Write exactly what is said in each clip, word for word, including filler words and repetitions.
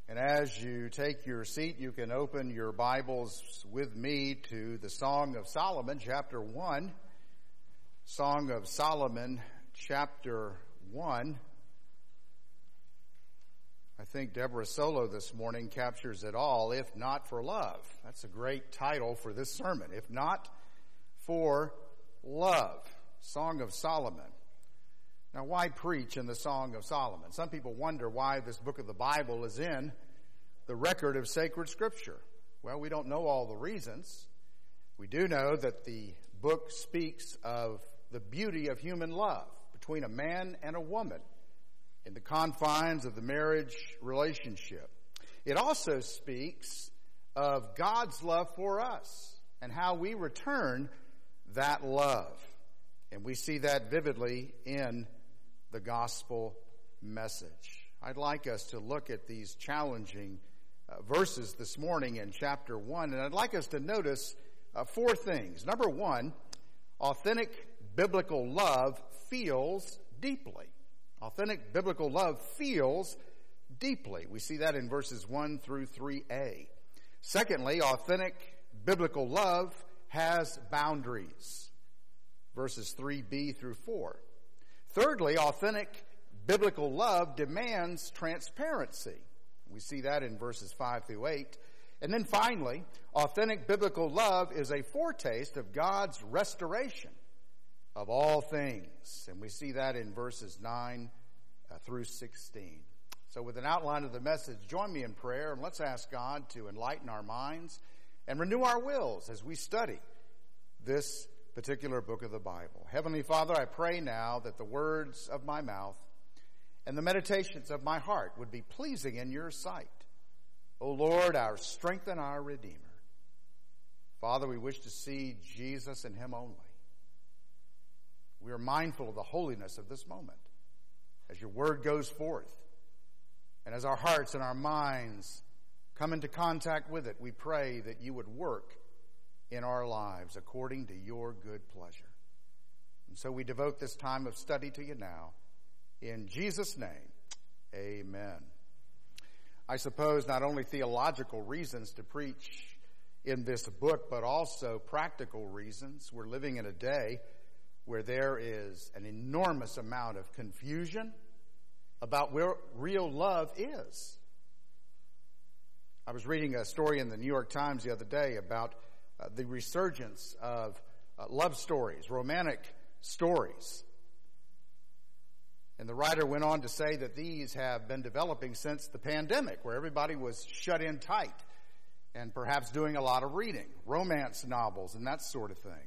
And as you take your seat, you can open your Bibles with me to the Song of Solomon, chapter one. Song of Solomon, chapter one. I think Deborah Solo this morning captures it all, if not for love. That's a great title for this sermon, if not for love. Song of Solomon. Now, why preach in the Song of Solomon? Some people wonder why this book of the Bible is in the record of sacred Scripture. Well, we don't know all the reasons. We do know that the book speaks of the beauty of human love between a man and a woman in the confines of the marriage relationship. It also speaks of God's love for us and how we return that love. And we see that vividly in the gospel message. I'd like us to look at these challenging uh, verses this morning in chapter one, and I'd like us to notice uh, four things. Number one, authentic biblical love feels deeply. Authentic biblical love feels deeply. We see that in verses one through three a. Secondly, authentic biblical love has boundaries. Verses three b through four. Thirdly, authentic biblical love demands transparency. We see that in verses five through eight. And then finally, authentic biblical love is a foretaste of God's restoration of all things. And we see that in verses nine uh, through sixteen. So with an outline of the message, join me in prayer and let's ask God to enlighten our minds and renew our wills as we study this particular book of the Bible. Heavenly Father, I pray now that the words of my mouth and the meditations of my heart would be pleasing in your sight. O Lord, our strength and our Redeemer. Father, we wish to see Jesus and him only. We are mindful of the holiness of this moment as your word goes forth. And as our hearts and our minds come into contact with it, we pray that you would work in our lives according to your good pleasure. And so we devote this time of study to you now. In Jesus' name, amen. I suppose not only theological reasons to preach in this book, but also practical reasons. We're living in a day where there is an enormous amount of confusion about where real love is. I was reading a story in the New York Times the other day about Uh, the resurgence of uh, love stories, romantic stories. And the writer went on to say that these have been developing since the pandemic, where everybody was shut in tight and perhaps doing a lot of reading, romance novels and that sort of thing.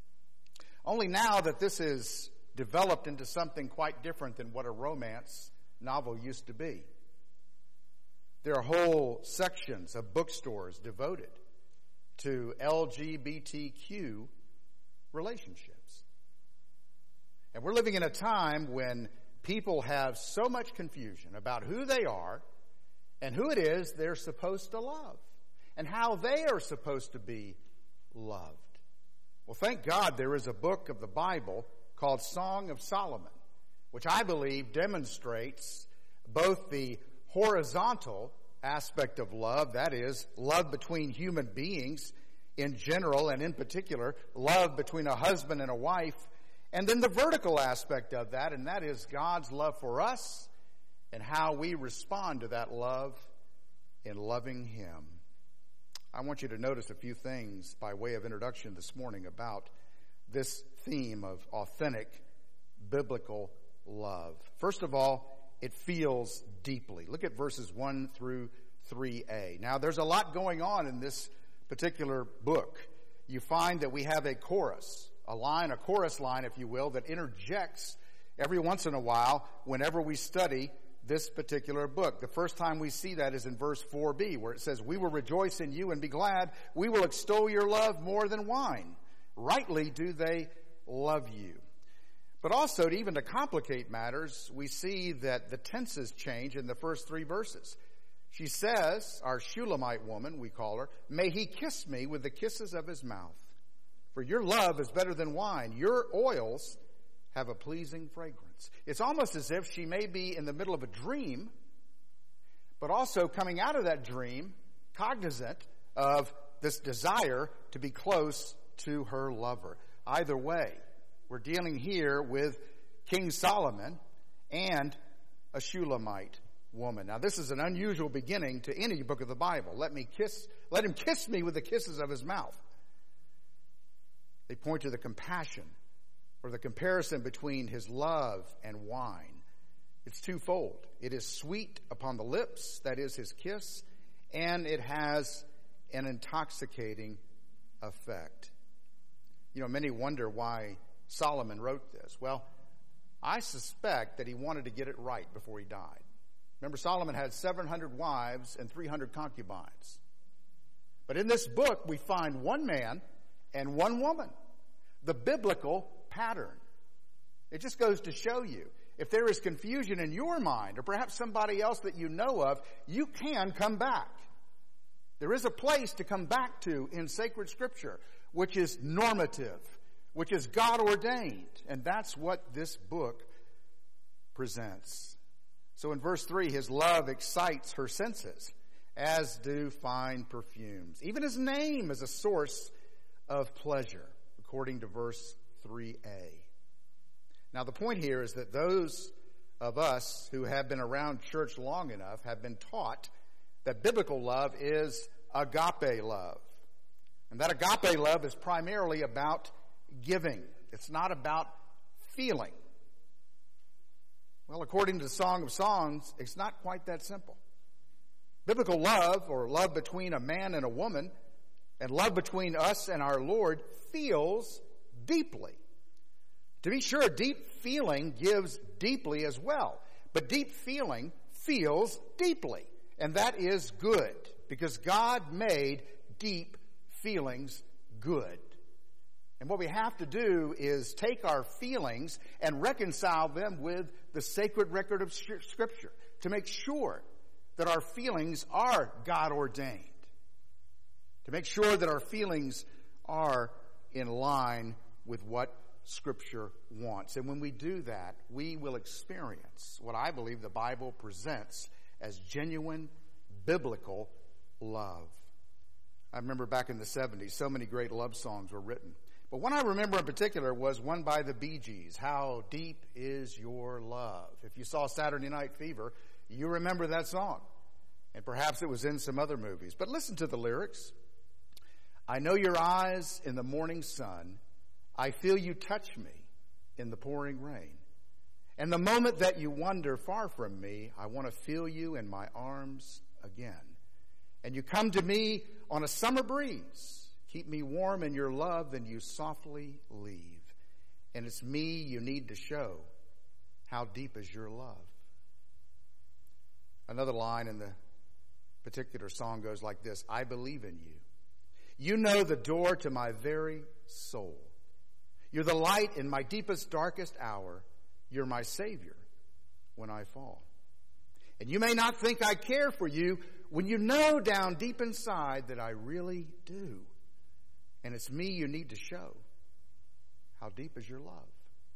Only now that this is developed into something quite different than what a romance novel used to be. There are whole sections of bookstores devoted to L G B T Q relationships. And we're living in a time when people have so much confusion about who they are and who it is they're supposed to love and how they are supposed to be loved. Well, thank God there is a book of the Bible called Song of Solomon, which I believe demonstrates both the horizontal aspect of love, that is, love between human beings in general and in particular, love between a husband and a wife, and then the vertical aspect of that, and that is God's love for us and how we respond to that love in loving him. I want you to notice a few things by way of introduction this morning about this theme of authentic biblical love. First of all, it feels deeply. Look at verses one through three a. Now, there's a lot going on in this particular book. You find that we have a chorus, a line, a chorus line, if you will, that interjects every once in a while whenever we study this particular book. The first time we see that is in verse four b, where it says, "We will rejoice in you and be glad. We will extol your love more than wine. Rightly do they love you." But also, to even to complicate matters, we see that the tenses change in the first three verses. She says, our Shulamite woman, we call her, "May he kiss me with the kisses of his mouth. For your love is better than wine. Your oils have a pleasing fragrance." It's almost as if she may be in the middle of a dream, but also coming out of that dream, cognizant of this desire to be close to her lover. Either way, we're dealing here with King Solomon and a Shulamite woman. Now, this is an unusual beginning to any book of the Bible. Let me kiss, let him kiss me with the kisses of his mouth. They point to the compassion or the comparison between his love and wine. It's twofold. It is sweet upon the lips, that is his kiss, and it has an intoxicating effect. You know, many wonder why Solomon wrote this. Well, I suspect that he wanted to get it right before he died. Remember, Solomon had seven hundred wives and three hundred concubines. But in this book, we find one man and one woman, the biblical pattern. It just goes to show you, if there is confusion in your mind, or perhaps somebody else that you know of, you can come back. There is a place to come back to in sacred scripture, which is normative, which is God-ordained. And that's what this book presents. So in verse three, his love excites her senses, as do fine perfumes. Even his name is a source of pleasure, according to verse three a. Now the point here is that those of us who have been around church long enough have been taught that biblical love is agape love. And that agape love is primarily about giving. It's not about feeling. Well, according to the Song of Songs, it's not quite that simple. Biblical love, or love between a man and a woman, and love between us and our Lord, feels deeply. To be sure, deep feeling gives deeply as well. But deep feeling feels deeply. And that is good, because God made deep feelings good. And what we have to do is take our feelings and reconcile them with the sacred record of Scripture to make sure that our feelings are God-ordained, to make sure that our feelings are in line with what Scripture wants. And when we do that, we will experience what I believe the Bible presents as genuine biblical love. I remember back in the seventies, so many great love songs were written. But one I remember in particular was one by the Bee Gees, How Deep Is Your Love? If you saw Saturday Night Fever, you remember that song. And perhaps it was in some other movies. But listen to the lyrics. I know your eyes in the morning sun. I feel you touch me in the pouring rain. And the moment that you wander far from me, I want to feel you in my arms again. And you come to me on a summer breeze. Keep me warm in your love, then you softly leave. And it's me you need to show. How deep is your love? Another line in the particular song goes like this. I believe in you. You know the door to my very soul. You're the light in my deepest, darkest hour. You're my Savior when I fall. And you may not think I care for you when you know down deep inside that I really do. And it's me you need to show. How deep is your love?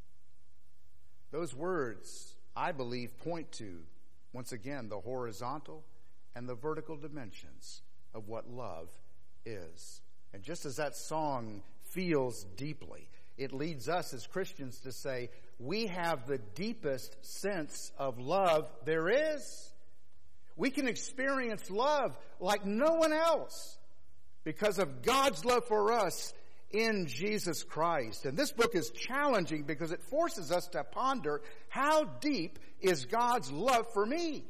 Those words, I believe, point to, once again, the horizontal and the vertical dimensions of what love is. And just as that song feels deeply, it leads us as Christians to say, we have the deepest sense of love there is. We can experience love like no one else because of God's love for us in Jesus Christ. And this book is challenging because it forces us to ponder, how deep is God's love for me?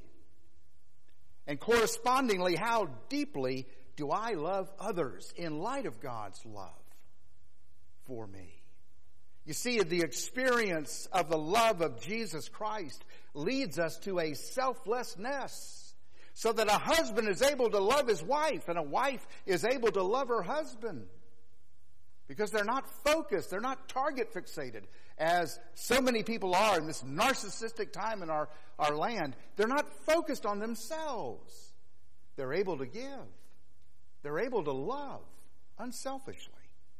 And correspondingly, how deeply do I love others in light of God's love for me? You see, the experience of the love of Jesus Christ leads us to a selflessness, so that a husband is able to love his wife and a wife is able to love her husband. Because they're not focused, they're not target fixated, as so many people are in this narcissistic time in our, our land. They're not focused on themselves. They're able to give. They're able to love unselfishly.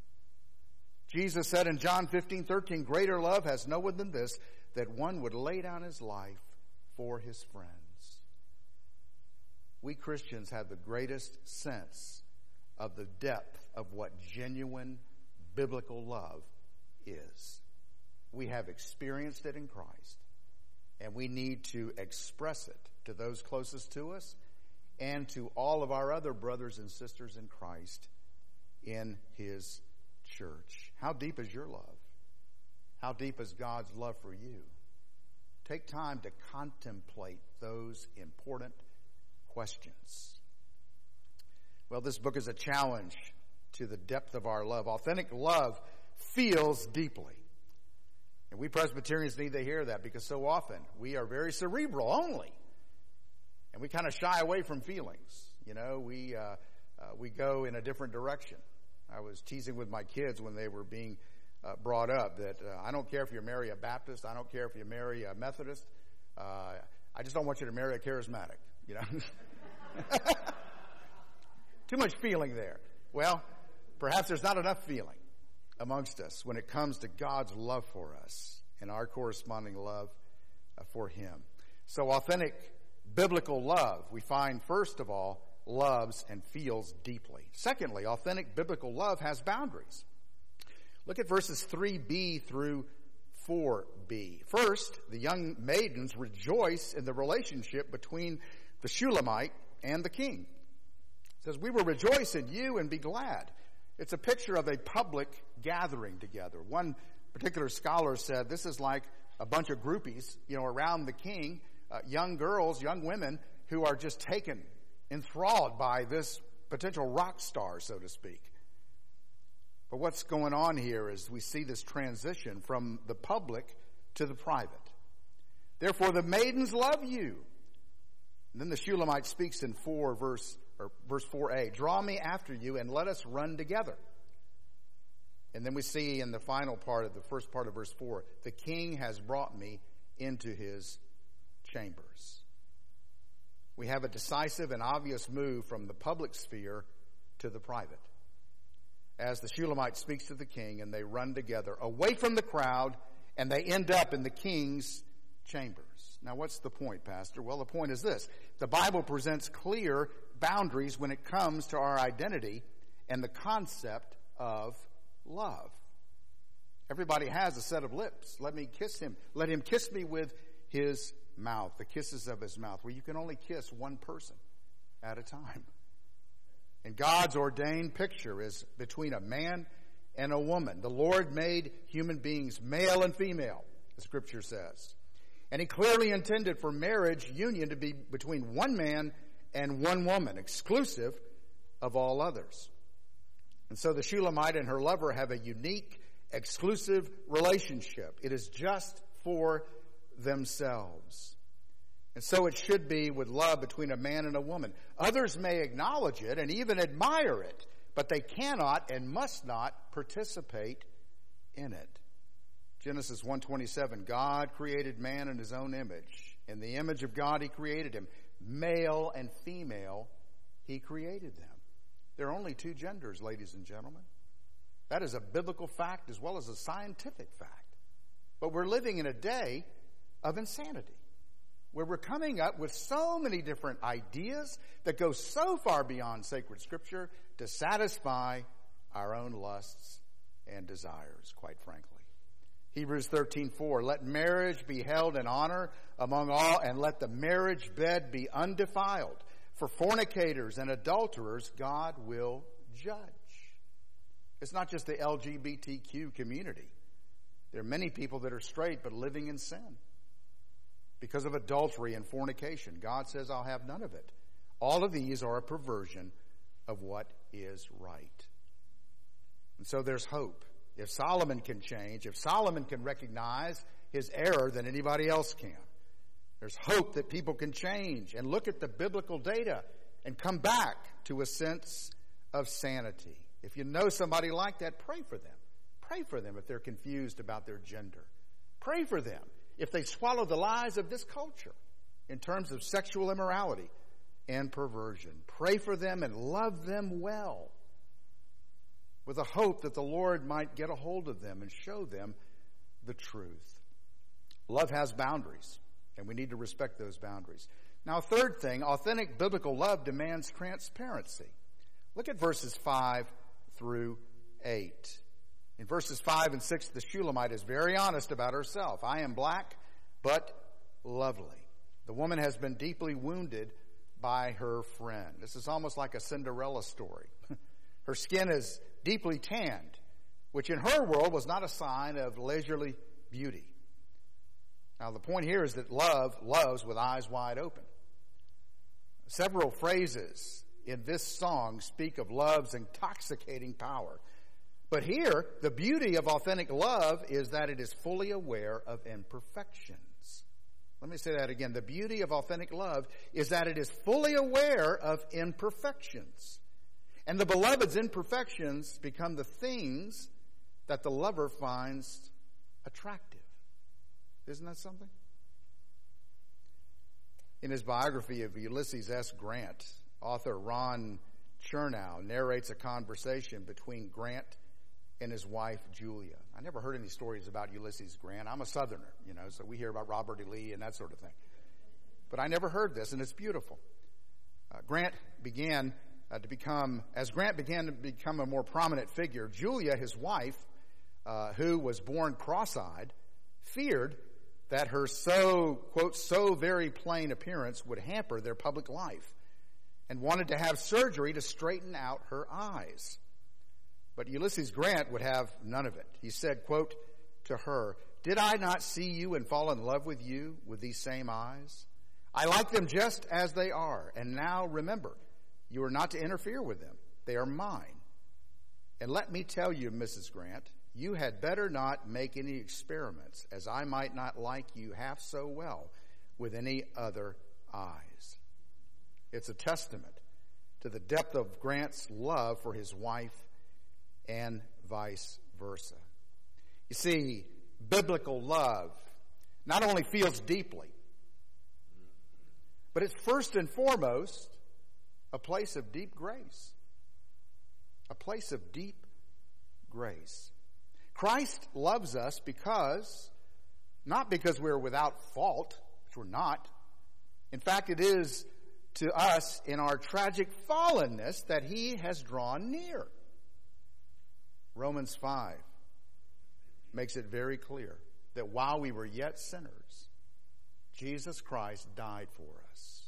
Jesus said in John fifteen thirteen, greater love has no one than this, that one would lay down his life for his friends. we Christians have the greatest sense of the depth of what genuine biblical love is. We have experienced it in Christ, and we need to express it to those closest to us and to all of our other brothers and sisters in Christ in his church. How deep is your love? How deep is God's love for you? Take time to contemplate those important questions. Well, this book is a challenge to the depth of our love. Authentic love feels deeply. And we Presbyterians need to hear that, because so often we are very cerebral only. And we kind of shy away from feelings. You know, we uh, uh, we go in a different direction. I was teasing with my kids when they were being uh, brought up that uh, I don't care if you marry a Baptist. I don't care if you marry a Methodist. Uh, I just don't want you to marry a charismatic, you know. Too much feeling there. Well, perhaps there's not enough feeling amongst us when it comes to God's love for us and our corresponding love uh, for him. So authentic biblical love, we find, first of all, loves and feels deeply. Secondly, authentic biblical love has boundaries. Look at verses three b through four b. First, the young maidens rejoice in the relationship between the Shulamite and the king. It says, we will rejoice in you and be glad. It's a picture of a public gathering together. One particular scholar said this is like a bunch of groupies, you know, around the king, uh, young girls, young women who are just taken, enthralled by this potential rock star, so to speak. But what's going on here is we see this transition from the public to the private. Therefore, the maidens love you. And then the Shulamite speaks in four verse or verse four a. Draw me after you and let us run together. And then we see in the final part of the first part of verse four, the king has brought me into his chambers. We have a decisive and obvious move from the public sphere to the private, as the Shulamite speaks to the king, and they run together away from the crowd, and they end up in the king's chambers. Now, what's the point, Pastor? Well, the point is this. The Bible presents clear boundaries when it comes to our identity and the concept of love. Everybody has a set of lips. Let me kiss him. Let him kiss me with his mouth, the kisses of his mouth, where you can only kiss one person at a time. And God's ordained picture is between a man and a woman. The Lord made human beings male and female, the scripture says. And he clearly intended for marriage union to be between one man and one woman, exclusive of all others. And so the Shulamite and her lover have a unique, exclusive relationship. It is just for themselves. And so it should be with love between a man and a woman. Others may acknowledge it and even admire it, but they cannot and must not participate in it. Genesis one twenty-seven, God created man in his own image. In the image of God he created him. Male and female, he created them. There are only two genders, ladies and gentlemen. That is a biblical fact as well as a scientific fact. But we're living in a day of insanity, where we're coming up with so many different ideas that go so far beyond sacred scripture to satisfy our own lusts and desires, quite frankly. Hebrews thirteen four, let marriage be held in honor among all, and let the marriage bed be undefiled. For fornicators and adulterers, God will judge. It's not just the L G B T Q community. There are many people that are straight but living in sin because of adultery and fornication. God says, I'll have none of it. All of these are a perversion of what is right. And so there's hope. If Solomon can change, if Solomon can recognize his error, then anybody else can. There's hope that people can change and look at the biblical data and come back to a sense of sanity. If you know somebody like that, pray for them. Pray for them if they're confused about their gender. Pray for them if they swallow the lies of this culture in terms of sexual immorality and perversion. Pray for them and love them well, with a hope that the Lord might get a hold of them and show them the truth. Love has boundaries, and we need to respect those boundaries. Now, third thing, authentic biblical love demands transparency. Look at verses five through eight. In verses five and six, the Shulamite is very honest about herself. I am black, but lovely. The woman has been deeply wounded by her friend. This is almost like a Cinderella story. Her skin is deeply tanned, which in her world was not a sign of leisurely beauty. Now, the point here is that love loves with eyes wide open. Several phrases in this song speak of love's intoxicating power. But here, the beauty of authentic love is that it is fully aware of imperfections. Let me say that again. The beauty of authentic love is that it is fully aware of imperfections. And the beloved's imperfections become the things that the lover finds attractive. Isn't that something? In his biography of Ulysses S. Grant, author Ron Chernow narrates a conversation between Grant and his wife, Julia. I never heard any stories about Ulysses Grant. I'm a Southerner, you know, so we hear about Robert E. Lee and that sort of thing. But I never heard this, and it's beautiful. Uh, Grant began uh, to become, as Grant began to become a more prominent figure, Julia, his wife, uh, who was born cross-eyed, feared that her so, quote, so very plain appearance would hamper their public life and wanted to have surgery to straighten out her eyes. But Ulysses Grant would have none of it. He said, quote, to her, did I not see you and fall in love with you with these same eyes? I like them just as they are. And now remember, you are not to interfere with them. They are mine. And let me tell you, Missus Grant, you had better not make any experiments, as I might not like you half so well with any other eyes. It's a testament to the depth of Grant's love for his wife and vice versa. You see, biblical love not only feels deeply, but it's first and foremost a place of deep grace. A place of deep grace. Christ loves us because, not because we're without fault, which we're not. In fact, it is to us in our tragic fallenness that he has drawn near. Romans five makes it very clear that while we were yet sinners, Jesus Christ died for us.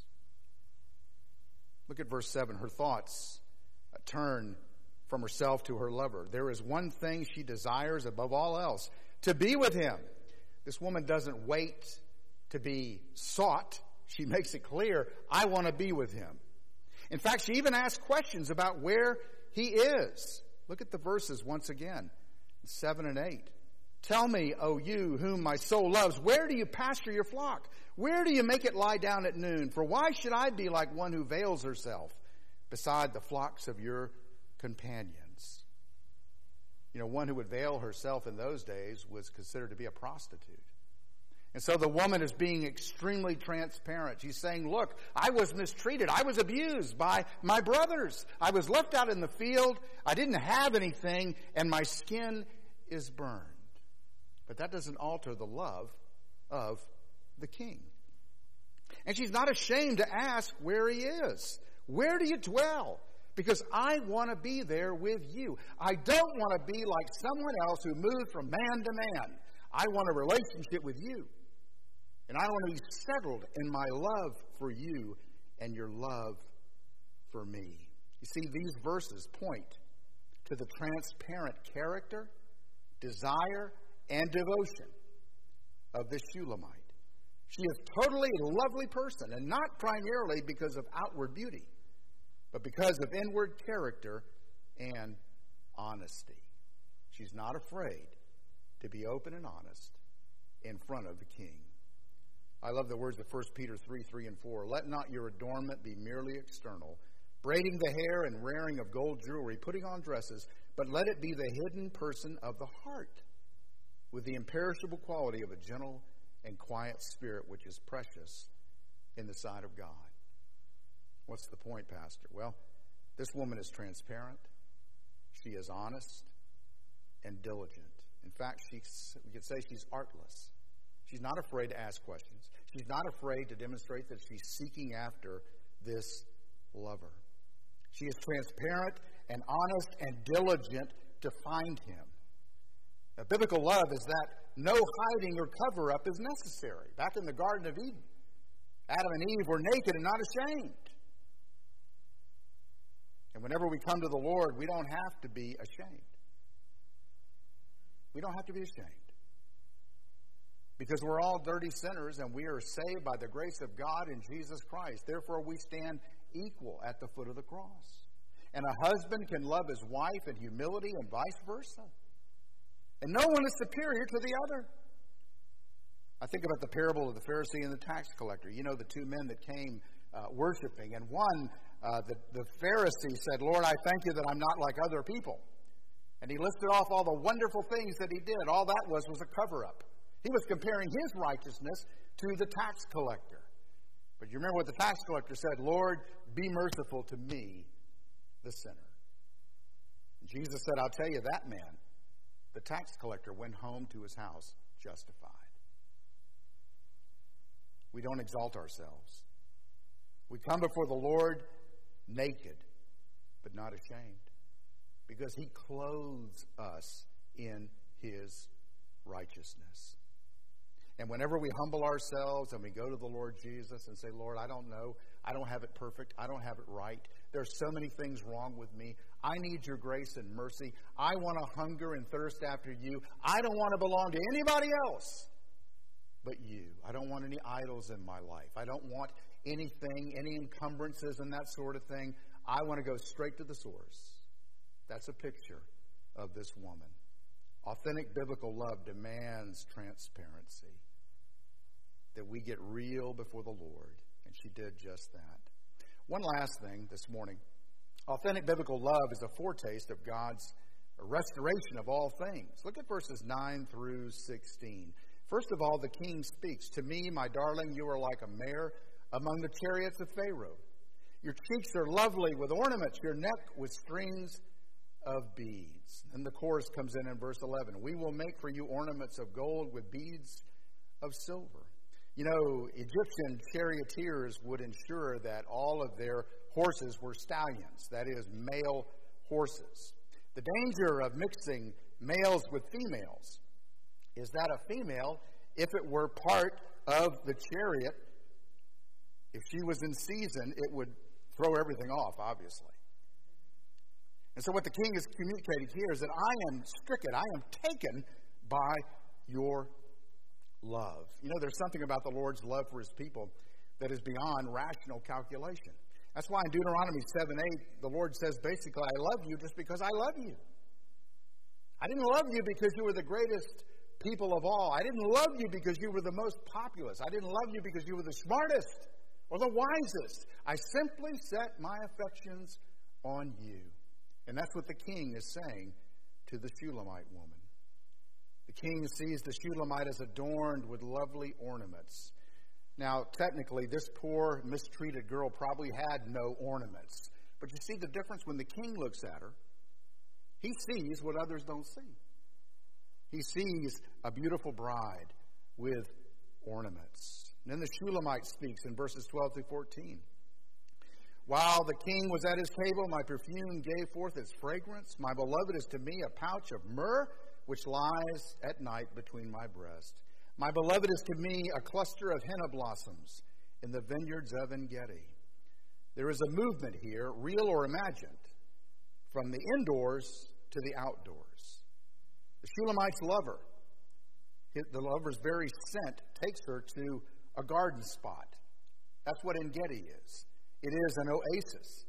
Look at verse seven. Her thoughts turn from herself to her lover. There is one thing she desires above all else, to be with him. This woman doesn't wait to be sought. She makes it clear, I want to be with him. In fact, she even asks questions about where he is. Look at the verses once again, seven and eight. Tell me, O you whom my soul loves, where do you pasture your flock? Where do you make it lie down at noon? For why should I be like one who veils herself beside the flocks of your companions? You know, one who would veil herself in those days was considered to be a prostitute. And so the woman is being extremely transparent. She's saying, look, I was mistreated. I was abused by my brothers. I was left out in the field. I didn't have anything, and my skin is burned. But that doesn't alter the love of the king. And she's not ashamed to ask where he is. Where do you dwell? Because I want to be there with you. I don't want to be like someone else who moved from man to man. I want a relationship with you. And I want to be settled in my love for you and your love for me. You see, these verses point to the transparent character, desire, and devotion of this Shulamite. She is totally a lovely person, and not primarily because of outward beauty, but because of inward character and honesty. She's not afraid to be open and honest in front of the king. I love the words of First Peter three, three and four. Let not your adornment be merely external, braiding the hair and wearing of gold jewelry, putting on dresses, but let it be the hidden person of the heart, with the imperishable quality of a gentle and quiet spirit, which is precious in the sight of God. What's the point, Pastor? Well, this woman is transparent. She is honest and diligent. In fact, she, we could say she's artless. She's not afraid to ask questions. She's not afraid to demonstrate that she's seeking after this lover. She is transparent and honest and diligent to find him. Now, biblical love is that no hiding or cover-up is necessary. Back in the Garden of Eden, Adam and Eve were naked and not ashamed. And whenever we come to the Lord, we don't have to be ashamed. We don't have to be ashamed. Because we're all dirty sinners and we are saved by the grace of God in Jesus Christ. Therefore, we stand equal at the foot of the cross. And a husband can love his wife in humility and vice versa. And no one is superior to the other. I think about the parable of the Pharisee and the tax collector. You know, the two men that came uh, worshiping. And one, uh, the, the Pharisee said, Lord, I thank you that I'm not like other people. And he listed off all the wonderful things that he did. All that was was a cover-up. He was comparing his righteousness to the tax collector. But you remember what the tax collector said, Lord, be merciful to me, the sinner. And Jesus said, I'll tell you, that man, the tax collector, went home to his house justified. We don't exalt ourselves. We come before the Lord naked, but not ashamed, because he clothes us in his righteousness. And whenever we humble ourselves and we go to the Lord Jesus and say, Lord, I don't know. I don't have it perfect. I don't have it right. There's so many things wrong with me. I need your grace and mercy. I want to hunger and thirst after you. I don't want to belong to anybody else but you. I don't want any idols in my life. I don't want anything, any encumbrances and that sort of thing. I want to go straight to the source. That's a picture of this woman. Authentic biblical love demands transparency, that we get real before the Lord, and she did just that. One last thing this morning. Authentic biblical love is a foretaste of God's restoration of all things. Look at verses nine through sixteen. First of all, the king speaks, to me, my darling, you are like a mare among the chariots of Pharaoh. Your cheeks are lovely with ornaments, your neck with strings of beads. And the chorus comes in in verse eleven. We will make for you ornaments of gold with beads of silver. You know, Egyptian charioteers would ensure that all of their horses were stallions, that is, male horses. The danger of mixing males with females is that a female, if it were part of the chariot, if she was in season, it would throw everything off, obviously. And so what the king is communicating here is that I am stricken, I am taken by your love. You know, there's something about the Lord's love for his people that is beyond rational calculation. That's why in Deuteronomy seven eight, the Lord says basically, I love you just because I love you. I didn't love you because you were the greatest people of all. I didn't love you because you were the most populous. I didn't love you because you were the smartest or the wisest. I simply set my affections on you. And that's what the king is saying to the Shulamite woman. The king sees the Shulamite as adorned with lovely ornaments. Now, technically, this poor, mistreated girl probably had no ornaments. But you see the difference when the king looks at her. He sees what others don't see. He sees a beautiful bride with ornaments. And then the Shulamite speaks in verses twelve through fourteen. While the king was at his table, my perfume gave forth its fragrance. My beloved is to me a pouch of myrrh, which lies at night between my breasts. My beloved is to me a cluster of henna blossoms in the vineyards of En-Gedi. There is a movement here, real or imagined, from the indoors to the outdoors. The Shulamite's lover, the lover's very scent, takes her to a garden spot. That's what En-Gedi is. It is an oasis,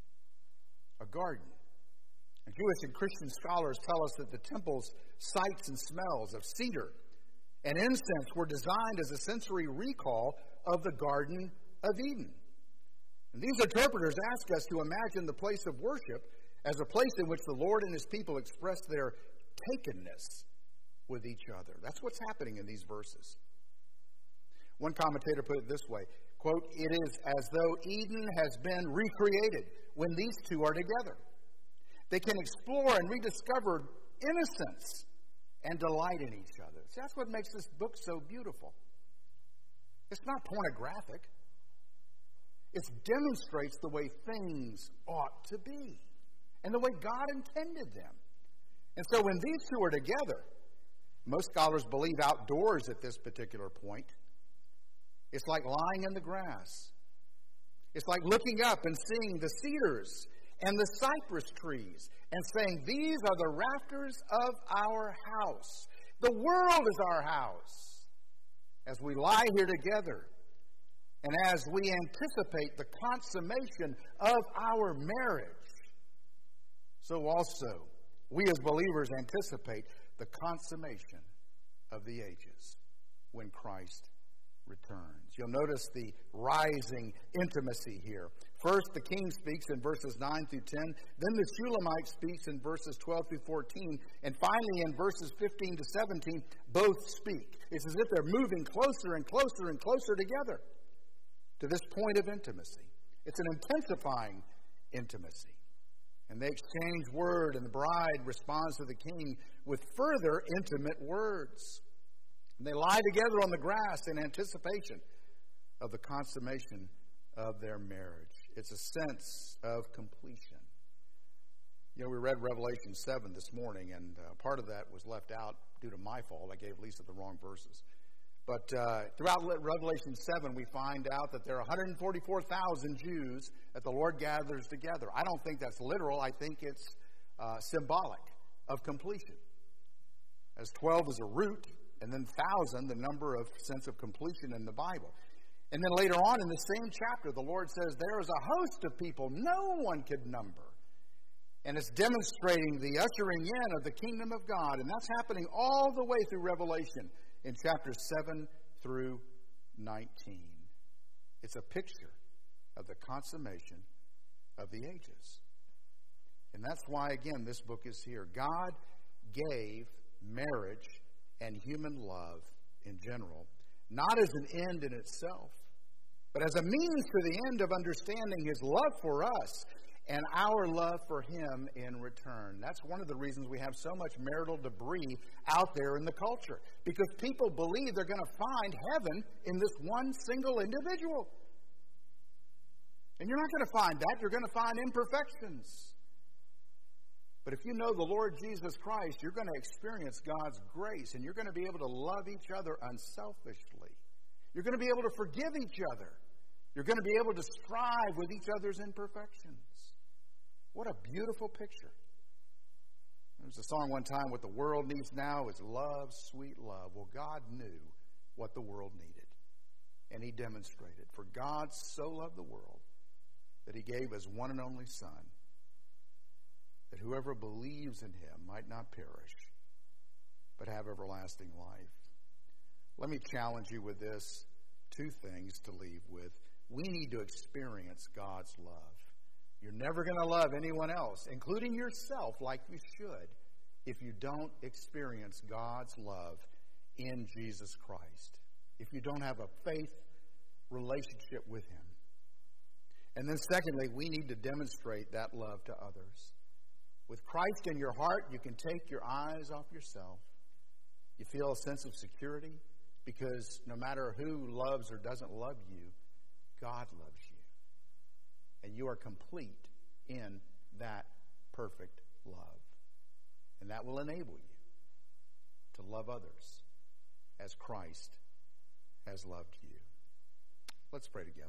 a garden. And Jewish and Christian scholars tell us that the temple's sights and smells of cedar and incense were designed as a sensory recall of the Garden of Eden. And these interpreters ask us to imagine the place of worship as a place in which the Lord and his people express their takenness with each other. That's what's happening in these verses. One commentator put it this way, quote, it is as though Eden has been recreated when these two are together. They can explore and rediscover innocence and delight in each other. See, that's what makes this book so beautiful. It's not pornographic. It demonstrates the way things ought to be and the way God intended them. And so when these two are together, most scholars believe outdoors at this particular point, it's like lying in the grass. It's like looking up and seeing the cedars and the cypress trees and saying, these are the rafters of our house. The world is our house. As we lie here together and as we anticipate the consummation of our marriage, so also we as believers anticipate the consummation of the ages when Christ returns. You'll notice the rising intimacy here. First, the king speaks in verses nine through ten. Then the Shulamite speaks in verses twelve through fourteen. And finally, in verses fifteen to seventeen, both speak. It's as if they're moving closer and closer and closer together to this point of intimacy. It's an intensifying intimacy. And they exchange word, and the bride responds to the king with further intimate words. And they lie together on the grass in anticipation of the consummation of their marriage. It's a sense of completion. You know, we read Revelation seven this morning, and uh, part of that was left out due to my fault. I gave Lisa the wrong verses. But uh, throughout Revelation seven, we find out that there are one hundred forty-four thousand Jews that the Lord gathers together. I don't think that's literal. I think it's uh, symbolic of completion. As twelve is a root, and then thousand, the number of sense of completion in the Bible. And then later on in the same chapter, the Lord says there is a host of people no one could number. And it's demonstrating the ushering in of the kingdom of God. And that's happening all the way through Revelation in chapters seven through nineteen. It's a picture of the consummation of the ages. And that's why, again, this book is here. God gave marriage and human love in general, not as an end in itself, but as a means to the end of understanding His love for us and our love for Him in return. That's one of the reasons we have so much marital debris out there in the culture, because people believe they're going to find heaven in this one single individual. And you're not going to find that. You're going to find imperfections. But if you know the Lord Jesus Christ, you're going to experience God's grace, and you're going to be able to love each other unselfishly. You're going to be able to forgive each other. You're going to be able to strive with each other's imperfections. What a beautiful picture. There was a song one time, what the world needs now is love, sweet love. Well, God knew what the world needed, and He demonstrated. For God so loved the world that He gave His one and only Son, that whoever believes in Him might not perish, but have everlasting life. Let me challenge you with this, two things to leave with. We need to experience God's love. You're never going to love anyone else, including yourself, like you should, if you don't experience God's love in Jesus Christ, if you don't have a faith relationship with Him. And then secondly, we need to demonstrate that love to others. With Christ in your heart, you can take your eyes off yourself. You feel a sense of security because no matter who loves or doesn't love you, God loves you. And you are complete in that perfect love. And that will enable you to love others as Christ has loved you. Let's pray together.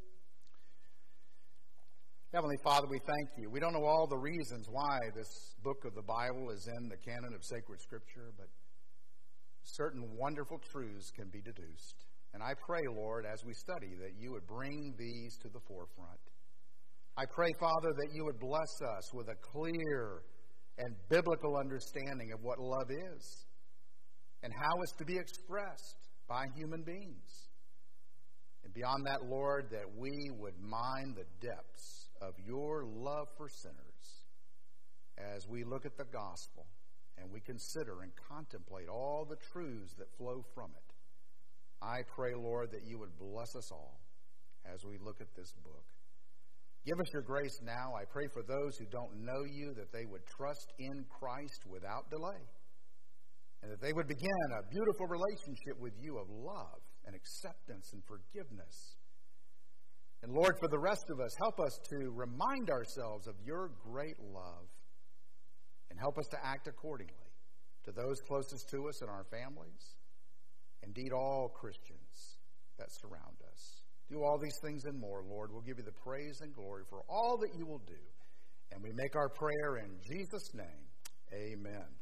Heavenly Father, we thank you. We don't know all the reasons why this book of the Bible is in the canon of sacred Scripture, but certain wonderful truths can be deduced. And I pray, Lord, as we study, that you would bring these to the forefront. I pray, Father, that you would bless us with a clear and biblical understanding of what love is and how it's to be expressed by human beings. And beyond that, Lord, that we would mine the depths of your love for sinners as we look at the gospel and we consider and contemplate all the truths that flow from it. I pray, Lord, that you would bless us all as we look at this book. Give us your grace now. I pray for those who don't know you that they would trust in Christ without delay, and that they would begin a beautiful relationship with you of love and acceptance and forgiveness. And Lord, for the rest of us, help us to remind ourselves of your great love and help us to act accordingly to those closest to us in our families, indeed all Christians that surround us. Do all these things and more, Lord. We'll give you the praise and glory for all that you will do. And we make our prayer in Jesus' name. Amen.